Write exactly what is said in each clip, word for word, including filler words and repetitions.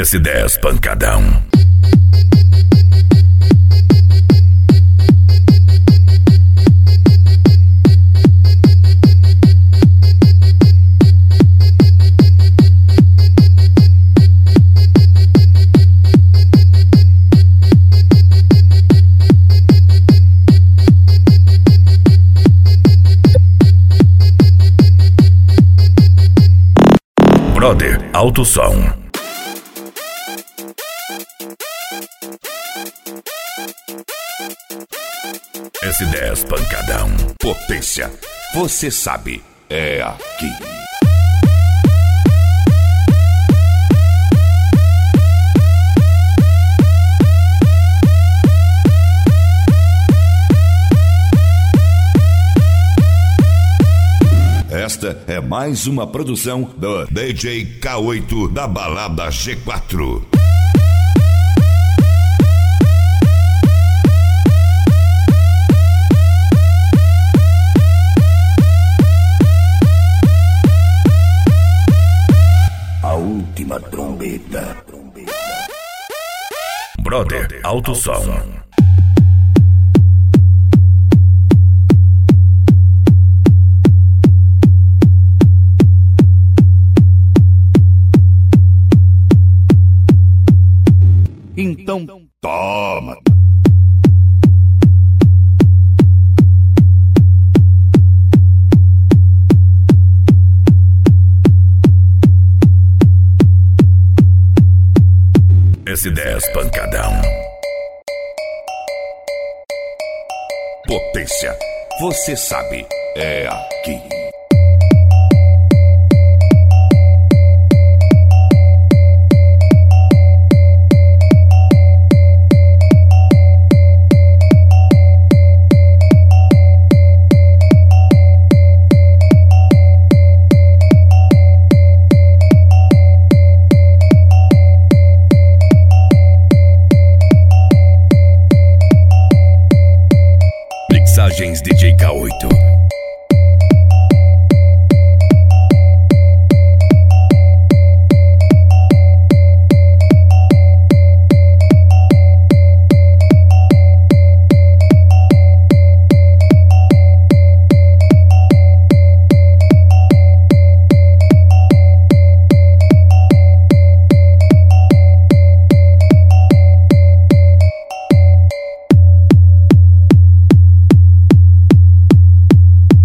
S dez pancadão. Brother Alto Som. S dez pancadão. Potência, você sabe, é aqui. Esta é mais uma produção do D J K oito da Balada G quatro. A última trombeta. Brother Alto Som. Então toma. S dez pancadão. Potência, você sabe, é aqui. Mixagens D J K oito.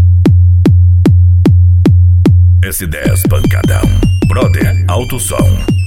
S dez pancadão. Brother Alto Som.